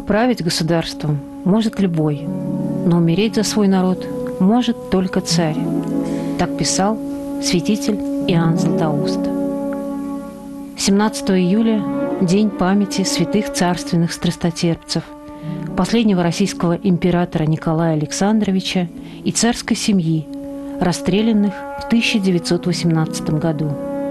править государством может любой, но умереть за свой народ может только царь. Так писал святитель Иоанн Златоуст. 17 июля – день памяти святых царственных страстотерпцев, последнего российского императора Николая Александровича и царской семьи, расстрелянных в 1918 году.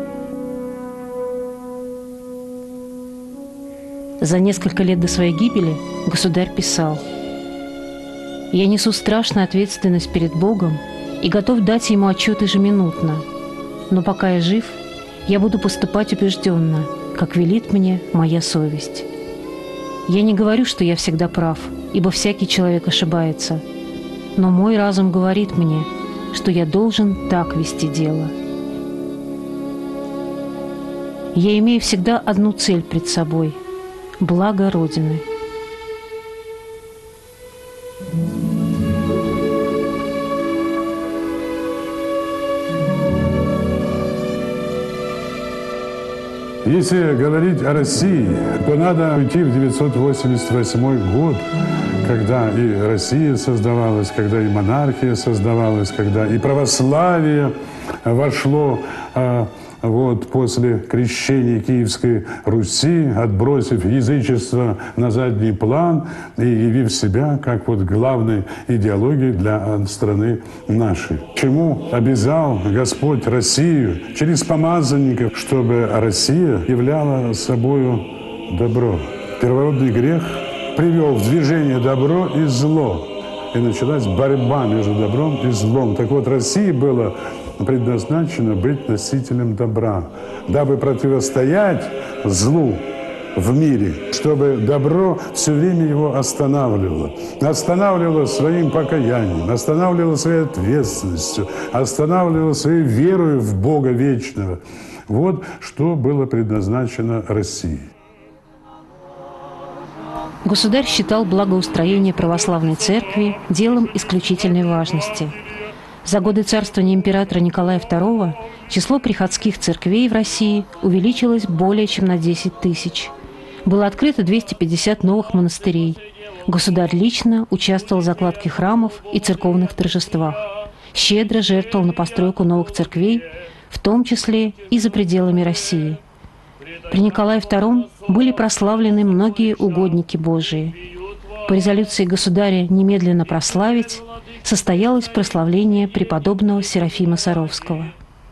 За несколько лет до своей гибели государь писал: «Я несу страшную ответственность перед Богом и готов дать Ему отчет ежеминутно, но пока я жив, я буду поступать убежденно, как велит мне моя совесть. Я не говорю, что я всегда прав, ибо всякий человек ошибается, но мой разум говорит мне, что я должен так вести дело. Я имею всегда одну цель пред собой – благо Родины». Если говорить о России, то надо уйти в 988 год, когда и Россия создавалась, когда и монархия создавалась, когда и православие вошло после крещения Киевской Руси, отбросив язычество на задний план и явив себя как главной идеологией для страны нашей. Чему обязал Господь Россию через помазанников, чтобы Россия являла собою добро. Первородный грех привел в движение добро и зло. И началась борьба между добром и злом. Так вот, России было предназначено быть носителем добра, дабы противостоять злу в мире, чтобы добро все время его останавливало. Останавливало своим покаянием, останавливало своей ответственностью, останавливало своей верой в Бога вечного. Вот что было предназначено России. Государь считал благоустроение православной церкви делом исключительной важности. За годы царствования императора Николая II число приходских церквей в России увеличилось более чем на 10 тысяч. Было открыто 250 новых монастырей. Государь лично участвовал в закладке храмов и церковных торжествах. Щедро жертвовал на постройку новых церквей, в том числе и за пределами России. При Николае II были прославлены многие угодники Божии. По резолюции государя немедленно прославить состоялось прославление преподобного Серафима Саровского.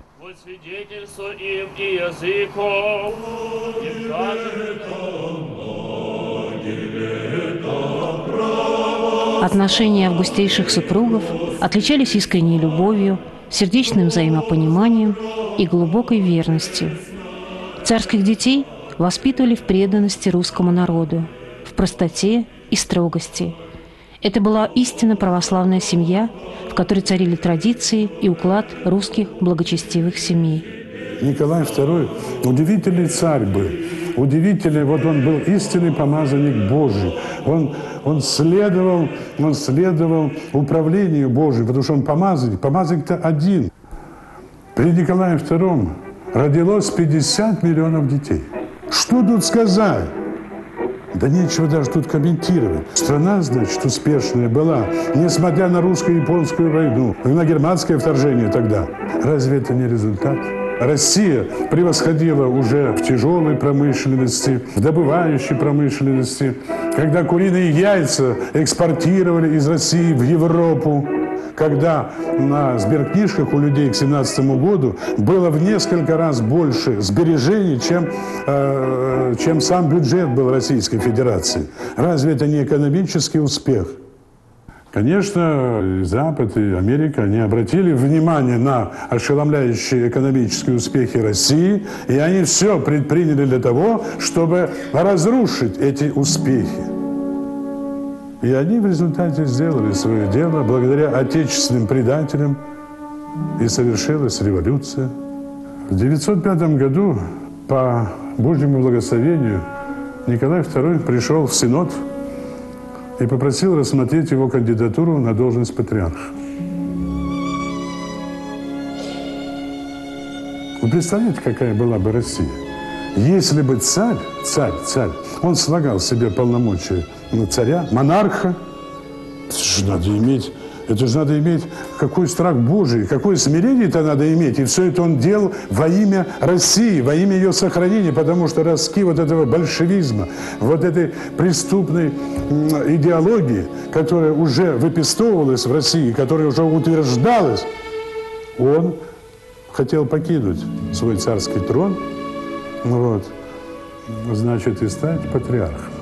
Отношения августейших супругов отличались искренней любовью, сердечным взаимопониманием и глубокой верностью. Царских детей воспитывали в преданности русскому народу, в простоте и строгости. Это была истинно православная семья, в которой царили традиции и уклад русских благочестивых семей. Николай II удивительный царь был. Удивительный, он был истинный помазанник Божий. Он следовал управлению Божию, потому что он помазанник. Помазанник-то один. При Николае II родилось 50 миллионов детей. Что тут сказать? Да нечего даже тут комментировать. Страна, значит, успешная была, несмотря на русско-японскую войну, на германское вторжение тогда. Разве это не результат? Россия превосходила уже в тяжелой промышленности, в добывающей промышленности, когда куриные яйца экспортировали из России в Европу, когда на сберкнижках у людей к 2017 году было в несколько раз больше сбережений, чем сам бюджет был Российской Федерации. Разве это не экономический успех? Конечно, и Запад, и Америка, они обратили внимание на ошеломляющие экономические успехи России, и они все предприняли для того, чтобы разрушить эти успехи. И они в результате сделали свое дело благодаря отечественным предателям, и совершилась революция. В 905 году по Божьему благословению Николай II пришел в Синод и попросил рассмотреть его кандидатуру на должность патриарха. Вы представляете, какая была бы Россия, Если бы царь, он слагал себе полномочия царя, монарха, это же надо иметь какой страх Божий, какое смирение-то надо иметь. И все это он делал во имя России, во имя ее сохранения, потому что ростки вот этого большевизма, вот этой преступной идеологии, которая уже выпистовывалась в России, которая уже утверждалась, он хотел покинуть свой царский трон, вот, значит, и стать патриархом.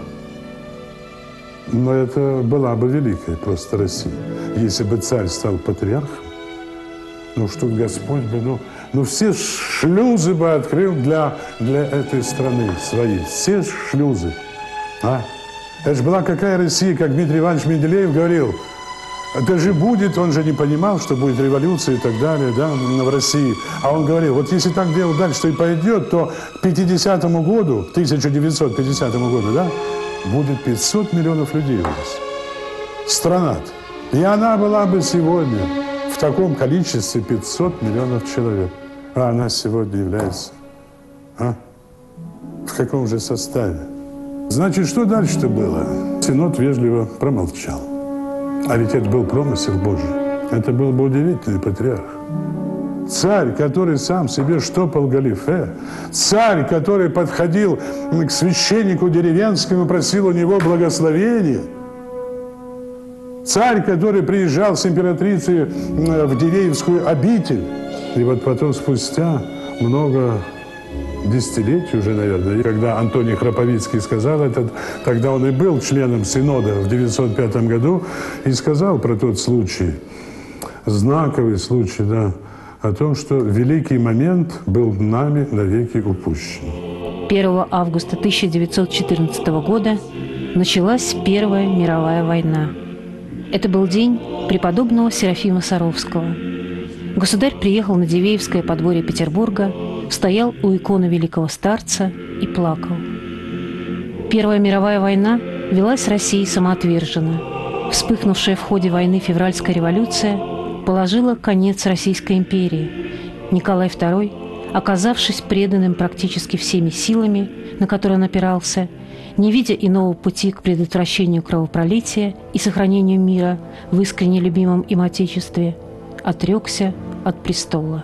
Но это была бы великая просто Россия. Если бы царь стал патриархом, ну что Господь бы, все шлюзы бы открыл для этой страны своей. Все шлюзы. Это же была какая Россия, как Дмитрий Иванович Менделеев говорил. Это же будет, он же не понимал, что будет революция и так далее, да, в России. А он говорил, вот если так дело дальше и пойдет, то к 50-му году, 1950 году, да, будет 500 миллионов людей у нас. Страна-то. И она была бы сегодня в таком количестве 500 миллионов человек. А она сегодня является, в каком же составе? Значит, что дальше-то было? Синод вежливо промолчал. А ведь это был промысел Божий. Это был бы удивительный патриарх. Царь, который сам себе штопал галифе, царь, который подходил к священнику деревенскому и просил у него благословения, царь, который приезжал с императрицей в Дивеевскую обитель, и вот потом спустя много десятилетий уже, наверное, когда Антоний Храповицкий сказал это, тогда он и был членом Синода в 905 году, и сказал про тот случай, знаковый случай, да, о том, что великий момент был нами навеки упущен. 1 августа 1914 года началась Первая мировая война. Это был день преподобного Серафима Саровского. Государь приехал на Дивеевское подворье Петербурга, стоял у иконы великого старца и плакал. Первая мировая война велась Россией самоотверженно. Вспыхнувшая в ходе войны февральская революция положила конец Российской империи. Николай II, оказавшись преданным практически всеми силами, на которые он опирался, не видя иного пути к предотвращению кровопролития и сохранению мира в искренне любимом им Отечестве, отрекся от престола.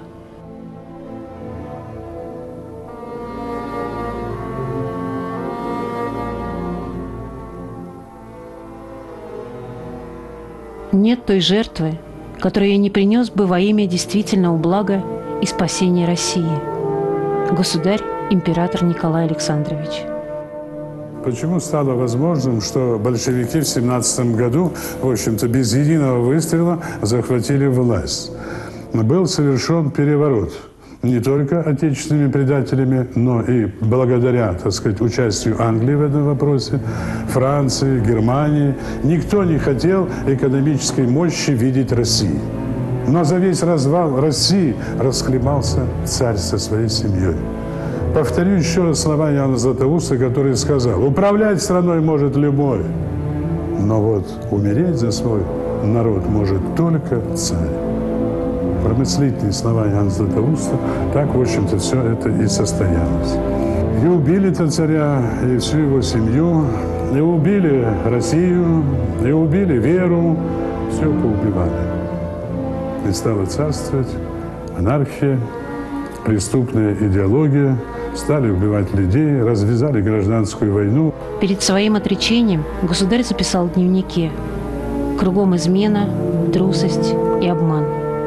Нет той жертвы, которую я не принес бы во имя действительного блага и спасения России. Государь, император Николай Александрович. Почему стало возможным, что большевики в 17 году, в общем-то, без единого выстрела захватили власть? Был совершен переворот. Не только отечественными предателями, но и благодаря, так сказать, участию Англии в этом вопросе, Франции, Германии. Никто не хотел экономической мощи видеть России. Но за весь развал России расхлебался царь со своей семьей. Повторю еще раз слова Иоанна Златоуста, который сказал: «Управлять страной может любой, но вот умереть за свой народ может только царь». Промыслительные слова Иоанна Златоуста, так, в общем-то, все это и состоялось. И убили-то царя, и всю его семью, и убили Россию, и убили веру, все поубивали. И стала царствовать анархия, преступная идеология, стали убивать людей, развязали гражданскую войну. Перед своим отречением государь записал в дневнике: «Кругом измена, трусость и обман».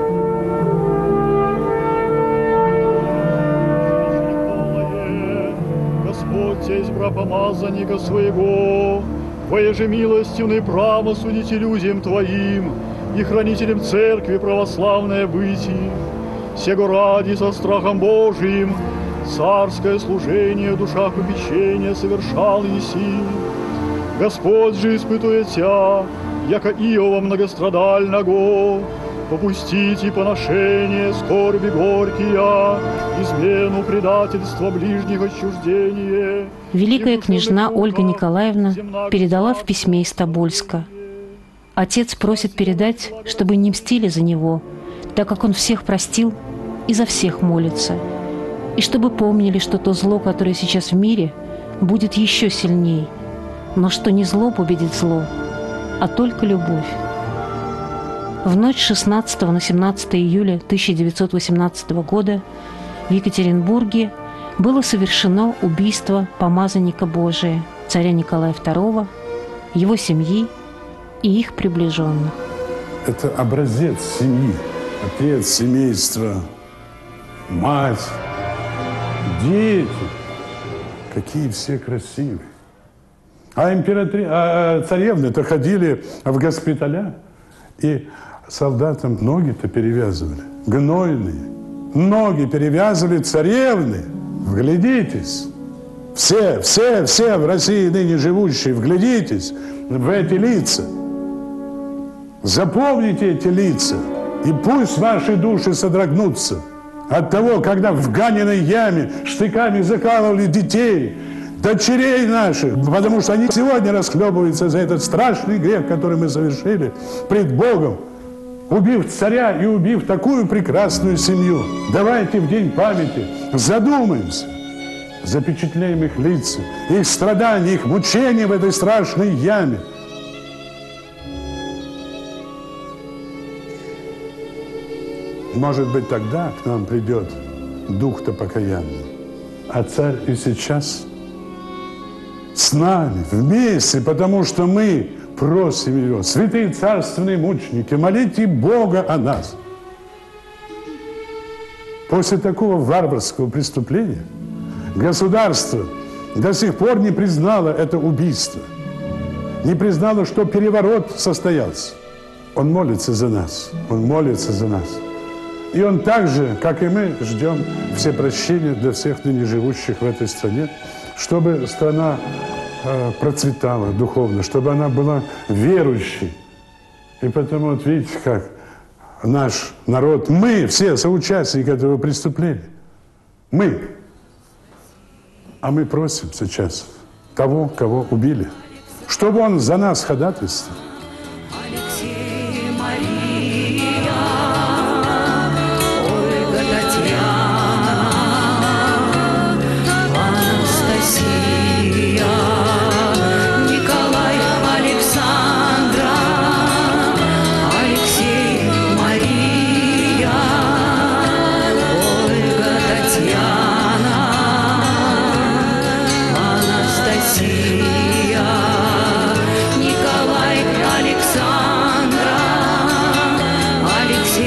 Избра помазанника своего, Твоеже милостивный право судите людям Твоим и хранителям Церкви православной быти, сего ради со страхом Божиим царское служение душа попечения совершал еси. Господь же, испытуя Тя, яко Иова многострадального, попустите поношение, скорби горькие, измену, предательство, ближних отчуждение. Великая княжна Ольга Николаевна передала в письме из Тобольска: «Отец просит передать, чтобы не мстили за него, так как он всех простил и за всех молится. И чтобы помнили, что то зло, которое сейчас в мире, будет еще сильней, но что не зло победит зло, а только любовь. В ночь с 16 на 17 июля 1918 года в Екатеринбурге было совершено убийство помазанника Божия, царя Николая II, его семьи и их приближенных. Это образец семьи, отец семейства, мать, дети. Какие все красивые. А царевны-то ходили в госпиталя, и солдатам ноги-то перевязывали, гнойные. Ноги перевязывали царевны. Вглядитесь. Все в России ныне живущие, вглядитесь в эти лица. Запомните эти лица, и пусть ваши души содрогнутся от того, когда в Ганиной яме штыками закалывали детей, дочерей наших, потому что они сегодня расхлебываются за этот страшный грех, который мы совершили пред Богом, убив царя и убив такую прекрасную семью. Давайте в день памяти задумаемся, запечатлеем их лица, их страдания, их мучения в этой страшной яме. Может быть, тогда к нам придет дух-то покаянный. А царь и сейчас с нами, вместе, потому что мы просим его. Святые царственные мученики, молите Бога о нас. После такого варварского преступления государство до сих пор не признало это убийство, не признало, что переворот состоялся. Он молится за нас, он молится за нас. И он так же, как и мы, ждем все прощения для всех ныне живущих в этой стране, чтобы страна процветала духовно, чтобы она была верующей. И потому, вот видите, как наш народ, мы все соучастники этого преступления, мы. А мы просим сейчас того, кого убили, чтобы он за нас ходатайствовал.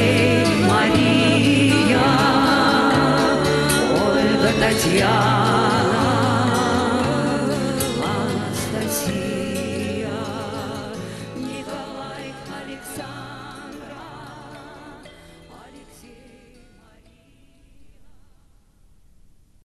Татьяна.